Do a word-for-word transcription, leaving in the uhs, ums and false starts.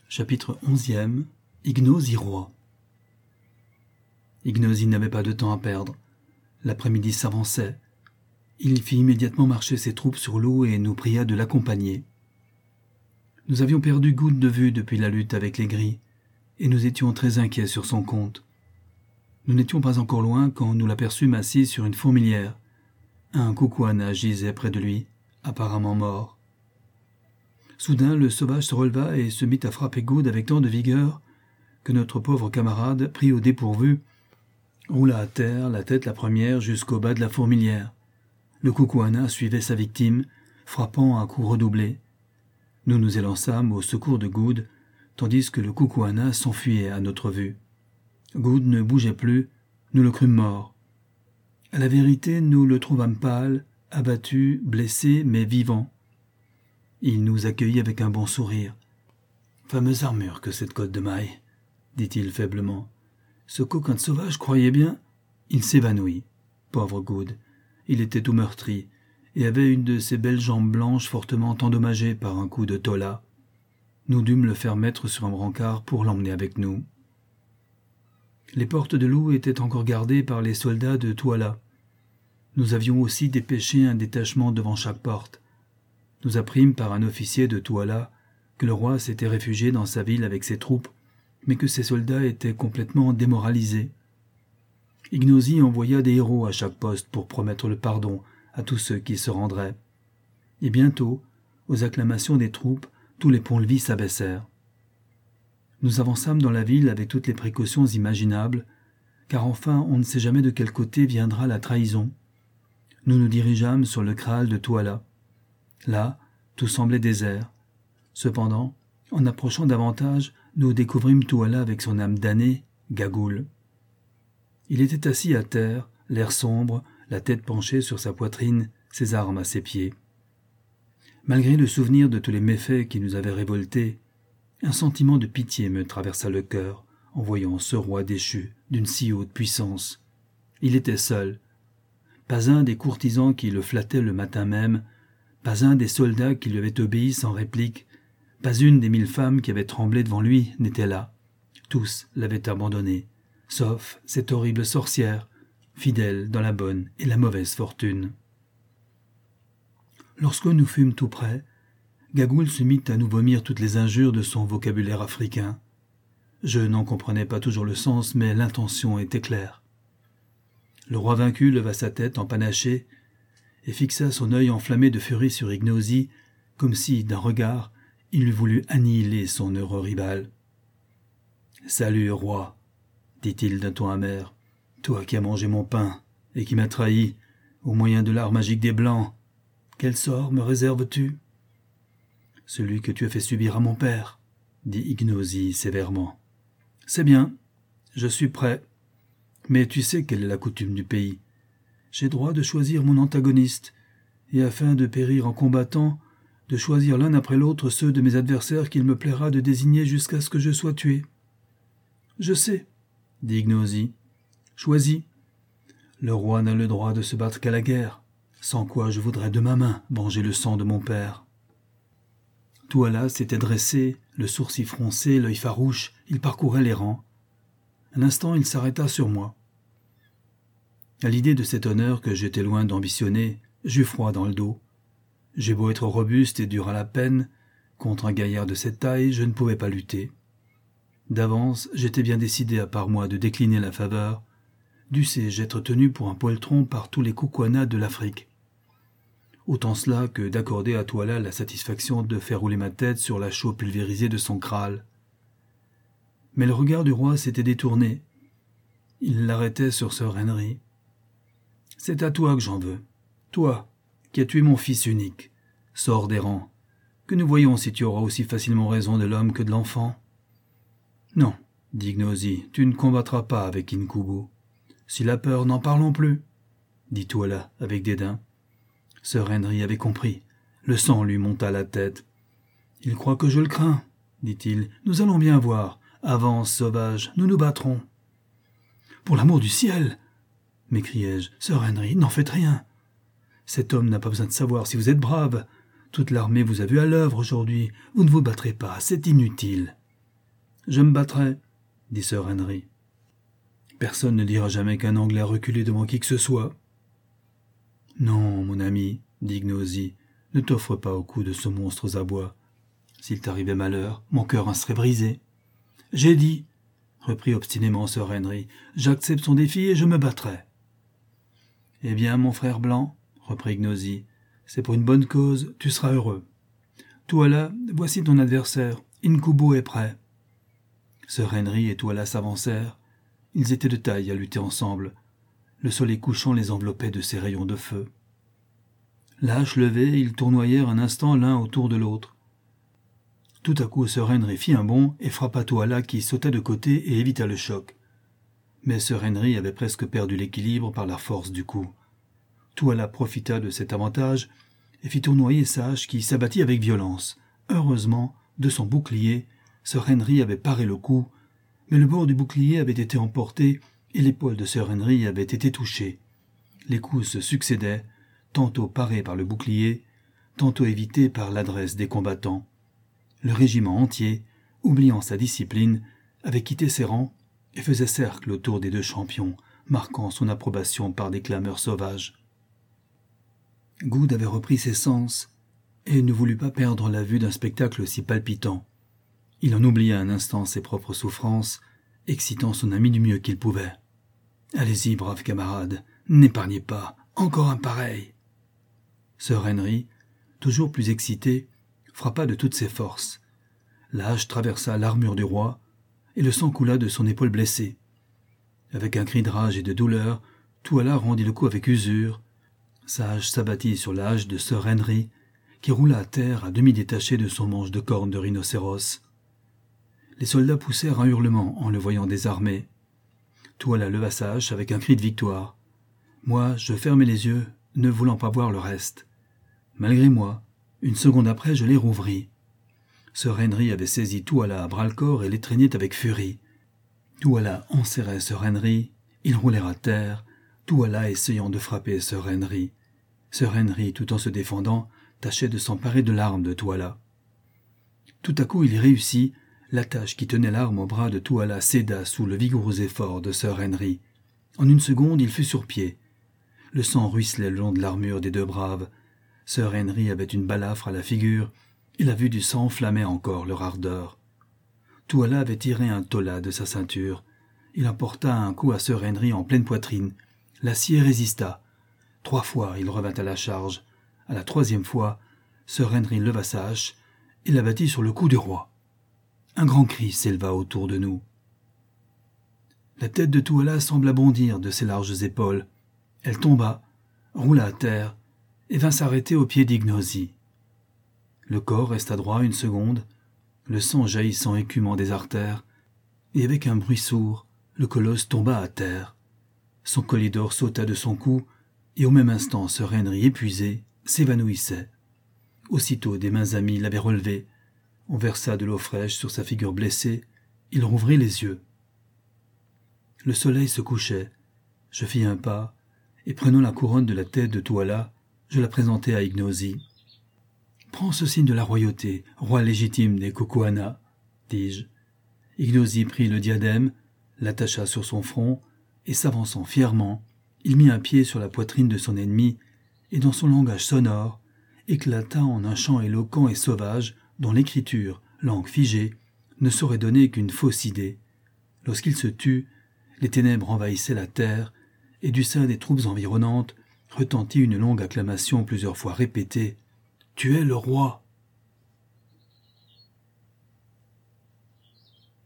Chapitre onzième. Ignosi roi. Ignosi n'avait pas de temps à perdre. L'après-midi s'avançait. Il fit immédiatement marcher ses troupes sur l'eau et nous pria de l'accompagner. Nous avions perdu Good de vue depuis la lutte avec les Gris, et nous étions très inquiets sur son compte. Nous n'étions pas encore loin quand nous l'aperçûmes assis sur une fourmilière. Un Kukuana gisait près de lui, apparemment mort. Soudain, le sauvage se releva et se mit à frapper Good avec tant de vigueur que notre pauvre camarade, pris au dépourvu, roula à terre, la tête la première, jusqu'au bas de la fourmilière. Le Kukuana suivait sa victime, frappant à coups redoublés. Nous nous élançâmes au secours de Good, tandis que le Kukuana s'enfuyait à notre vue. Good ne bougeait plus, nous le crûmes mort. À la vérité, nous le trouvâmes pâle, abattu, blessé, mais vivant. Il nous accueillit avec un bon sourire. « Fameuse armure que cette côte de maille, » dit-il faiblement. « Ce coquin de sauvage croyait bien... » Il s'évanouit. Pauvre Good. Il était tout meurtri et avait une de ses belles jambes blanches fortement endommagées par un coup de tola. Nous dûmes le faire mettre sur un brancard pour l'emmener avec nous. Les portes de l'eau étaient encore gardées par les soldats de Touala. Nous avions aussi dépêché un détachement devant chaque porte. Nous apprîmes par un officier de Touala que le roi s'était réfugié dans sa ville avec ses troupes, mais que ses soldats étaient complètement démoralisés. Ignosi envoya des héros à chaque poste pour promettre le pardon à tous ceux qui se rendraient. Et bientôt, aux acclamations des troupes, tous les ponts-levis s'abaissèrent. Nous avançâmes dans la ville avec toutes les précautions imaginables, car enfin on ne sait jamais de quel côté viendra la trahison. Nous nous dirigeâmes sur le kraal de Touala. Là, tout semblait désert. Cependant, en approchant davantage, nous découvrîmes Touala avec son âme damnée, Gagoul. Il était assis à terre, l'air sombre, la tête penchée sur sa poitrine, ses armes à ses pieds. Malgré le souvenir de tous les méfaits qui nous avaient révoltés, un sentiment de pitié me traversa le cœur en voyant ce roi déchu d'une si haute puissance. Il était seul. Pas un des courtisans qui le flattaient le matin même, pas un des soldats qui lui avaient obéi sans réplique, pas une des mille femmes qui avaient tremblé devant lui n'était là. Tous l'avaient abandonné, sauf cette horrible sorcière, fidèle dans la bonne et la mauvaise fortune. Lorsque nous fûmes tout près, Gagoul se mit à nous vomir toutes les injures de son vocabulaire africain. Je n'en comprenais pas toujours le sens, mais l'intention était claire. Le roi vaincu leva sa tête empanachée et fixa son œil enflammé de furie sur Ignosi, comme si, d'un regard, il eût voulu annihiler son heureux rival. « Salut, roi, » dit-il d'un ton amer, « toi qui as mangé mon pain et qui m'as trahi au moyen de l'art magique des Blancs. Quel sort me réserves-tu ?»« Celui que tu as fait subir à mon père, » dit Ignosi sévèrement. « C'est bien, je suis prêt, mais tu sais quelle est la coutume du pays. J'ai droit de choisir mon antagoniste, et afin de périr en combattant, de choisir l'un après l'autre ceux de mes adversaires qu'il me plaira de désigner jusqu'à ce que je sois tué. »« Je sais, » dit Ignosi. « Choisis. Le roi n'a le droit de se battre qu'à la guerre, sans quoi je voudrais de ma main venger le sang de mon père. » Touala s'était dressé, le sourcil froncé, l'œil farouche, il parcourait les rangs. Un instant, il s'arrêta sur moi. À l'idée de cet honneur que j'étais loin d'ambitionner, j'eus froid dans le dos. J'ai beau être robuste et dur à la peine, contre un gaillard de cette taille, je ne pouvais pas lutter. D'avance, j'étais bien décidé à part moi de décliner la faveur, dussé-je être tenu pour un poltron par tous les Kukuana de l'Afrique. Autant cela que d'accorder à Touala la satisfaction de faire rouler ma tête sur la chaux pulvérisée de son kraal. Mais le regard du roi s'était détourné. Il l'arrêtait sur Sir Henry. « C'est à toi que j'en veux. Toi, qui as tué mon fils unique. Sors des rangs, que nous voyons si tu auras aussi facilement raison de l'homme que de l'enfant. »« Non, » dit Ignosi, « tu ne combattras pas avec Inkubu. S'il a peur, n'en parlons plus, » dit Touala avec dédain. Sir Henry avait compris. Le sang lui monta à la tête. « Il croit que je le crains, » dit-il. « Nous allons bien voir. Avance, sauvage, nous nous battrons. »« Pour l'amour du ciel !» m'écriai-je. « Sir Henry, n'en faites rien. Cet homme n'a pas besoin de savoir si vous êtes brave. Toute l'armée vous a vu à l'œuvre aujourd'hui. Vous ne vous battrez pas, c'est inutile. » Je me battrai, dit Sir Henry. Personne ne dira jamais qu'un Anglais a reculé devant qui que ce soit. Non, mon ami, dit Gnosy, ne t'offre pas au cou de ce monstre aux abois. S'il t'arrivait malheur, mon cœur en serait brisé. J'ai dit, reprit obstinément Sir Henry, j'accepte son défi et je me battrai. Eh bien, mon frère blanc, reprit Gnosy, c'est pour une bonne cause, tu seras heureux. Tuala, voici ton adversaire, Incubo est prêt. Sir Henry et Tuala s'avancèrent. Ils étaient de taille à lutter ensemble. Le soleil couchant les enveloppait de ses rayons de feu. La hache levée, ils tournoyèrent un instant l'un autour de l'autre. Tout à coup, Sir Henry fit un bond et frappa Tuala qui sauta de côté et évita le choc. Mais Sir Henry avait presque perdu l'équilibre par la force du coup. Tuala profita de cet avantage et fit tournoyer sa hache qui s'abattit avec violence. Heureusement, de son bouclier, Sir Henry avait paré le coup, mais le bord du bouclier avait été emporté et l'épaule de Sir Henry avait été touchée. Les coups se succédaient, tantôt parés par le bouclier, tantôt évités par l'adresse des combattants. Le régiment entier, oubliant sa discipline, avait quitté ses rangs et faisait cercle autour des deux champions, marquant son approbation par des clameurs sauvages. Good avait repris ses sens et ne voulut pas perdre la vue d'un spectacle si palpitant. Il en oublia un instant ses propres souffrances, excitant son ami du mieux qu'il pouvait. « Allez-y, brave camarade, n'épargnez pas, encore un pareil !» Sir Henry, toujours plus excité, frappa de toutes ses forces. La hache traversa l'armure du roi, et le sang coula de son épaule blessée. Avec un cri de rage et de douleur, Tuala rendit le coup avec usure. Sa hache s'abattit sur la hache de Sir Henry, qui roula à terre à demi détaché de son manche de corne de rhinocéros. Les soldats poussèrent un hurlement en le voyant désarmé. Tuala leva sa hache avec un cri de victoire. Moi, je fermai les yeux, ne voulant pas voir le reste. Malgré moi, une seconde après, je les rouvris. Sir Henry avait saisi Tuala à bras-le-corps et l'étreignait avec furie. Tuala enserrait Sir Henry, ils roulèrent à terre, Tuala essayant de frapper Sir Henry. Sir Henry, tout en se défendant, tâchait de s'emparer de l'arme de Tuala. Tout à coup, il réussit. La tâche qui tenait l'arme au bras de Tuala céda sous le vigoureux effort de Sir Henry. En une seconde, il fut sur pied. Le sang ruisselait le long de l'armure des deux braves. Sir Henry avait une balafre à la figure, et la vue du sang enflammait encore leur ardeur. Tuala avait tiré un tola de sa ceinture. Il apporta un coup à Sir Henry en pleine poitrine. L'acier résista. Trois fois, il revint à la charge. À la troisième fois, Sir Henry leva sa hache et la battit sur le cou du roi. Un grand cri s'éleva autour de nous. La tête de Tuala sembla bondir de ses larges épaules. Elle tomba, roula à terre et vint s'arrêter au pied d'Ignosy. Le corps resta droit une seconde, le sang jaillissant écumant des artères, et avec un bruit sourd, le colosse tomba à terre. Son collier d'or sauta de son cou, et au même instant Sir Henry, épuisé, s'évanouissait. Aussitôt des mains amies l'avaient relevé. On versa de l'eau fraîche sur sa figure blessée. Il rouvrit les yeux. Le soleil se couchait. Je fis un pas, et prenant la couronne de la tête de Tuala, je la présentai à Ignosy. « Prends ce signe de la royauté, roi légitime des Kukuana, dis-je. » Ignosy prit le diadème, l'attacha sur son front, et s'avançant fièrement, il mit un pied sur la poitrine de son ennemi, et dans son langage sonore, éclata en un chant éloquent et sauvage, dont l'écriture, langue figée, ne saurait donner qu'une fausse idée. Lorsqu'il se tut, les ténèbres envahissaient la terre, et du sein des troupes environnantes retentit une longue acclamation plusieurs fois répétée. « Tu es le roi !